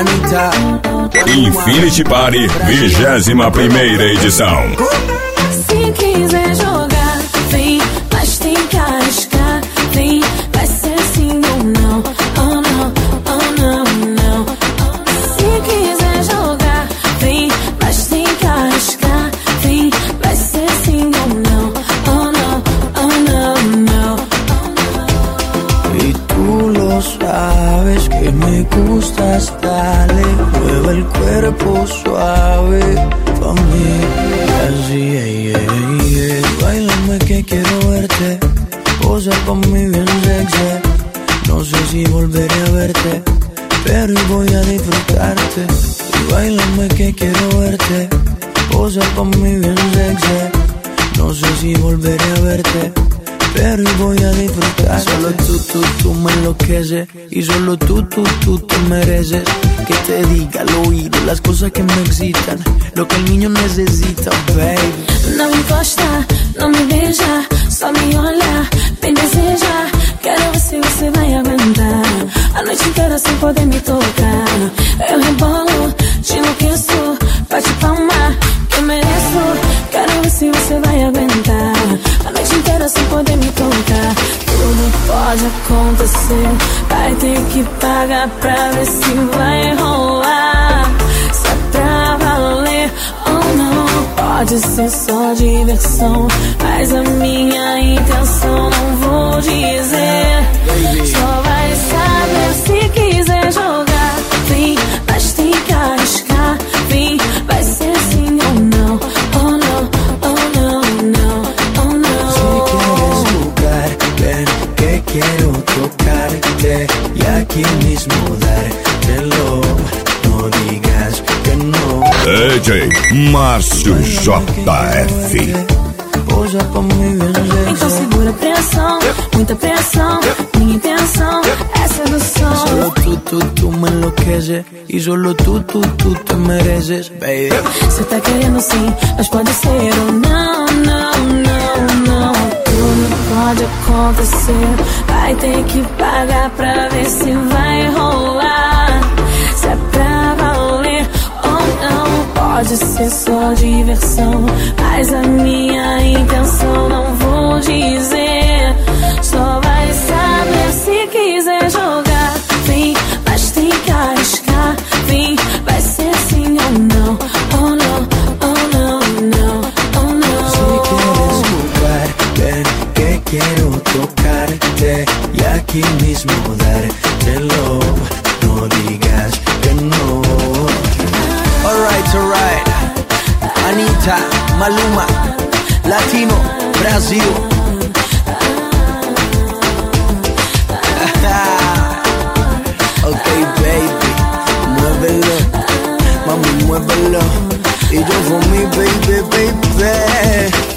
Anitta. Infinity Party, 21ª edição. Se quiser jogar, vem, mas tem que arriscar. Vem, vai ser sim ou não. Oh não, oh não, não. Se quiser jogar, vem, mas tem que arriscar. Vem, vai ser sim ou não. Oh não, oh não, não. Y tú lo sabes que me gustas, dale, mueve el cuerpo suave pa' mí. Así, bailame que quiero verte, posa pa' mí bien sexy. No sé si volveré a verte, pero hoy voy a disfrutarte. Y bailame que quiero verte, posa pa' mí bien sexy. No sé si volveré a verte, pero hoy voy a disfrutar. Solo tú me enloqueces. Y solo tú te mereces que te diga al oído las cosas que me excitan, lo que el niño necesita, baby. Não encosta, não me beija, só me olha, bem deseja. Quero ver se você vai aguentar a noite inteira sem poder me tocar. Eu rebolo, te enlouqueço, bate palma, que eu mereço. Quero ver se você vai aguentar a noite inteira sem poder me tocar. Tudo pode acontecer, vai ter que pagar pra ver se vai rolar. Se é pra valer ou não, pode ser só diversão, mas a minha intenção não vou dizer. Só vai saber se quiser jogar. Vem, mas tem que arriscar. Vem, vai ser sim ou não. Oh não, oh não, não, oh não. Si quieres jugar, ven que quiero tocarte y aquí mismo dártelo. No digas que no. DJ Márcio JF. Posa pa' mí bien sexy. Então segura a pressão, muita pressão. Minha intenção é sedução. Solo tú me enloqueces. Y solo tú te mereces, baby. Cê tá querendo sim, mas pode ser ou não, não, não, não. Tudo pode acontecer, vai ter que pagar pra ver se vai rolar. Se é pra valer ou não, pode ser só diversão, mas a minha intenção não vou dizer. Só vai saber se quiser jogar. Vem, mas tem que arriscar. Vem, vai ser sim ou não. Oh não, oh não, não, oh não. Si quieres jugar, ven que quiero tocarte y aquí mismo dártelo. No digas que no. Alright. Anitta, Maluma, Latino, Brasil. Ok, baby, muévelo, mami, muévelo. Y yo for me, baby, baby.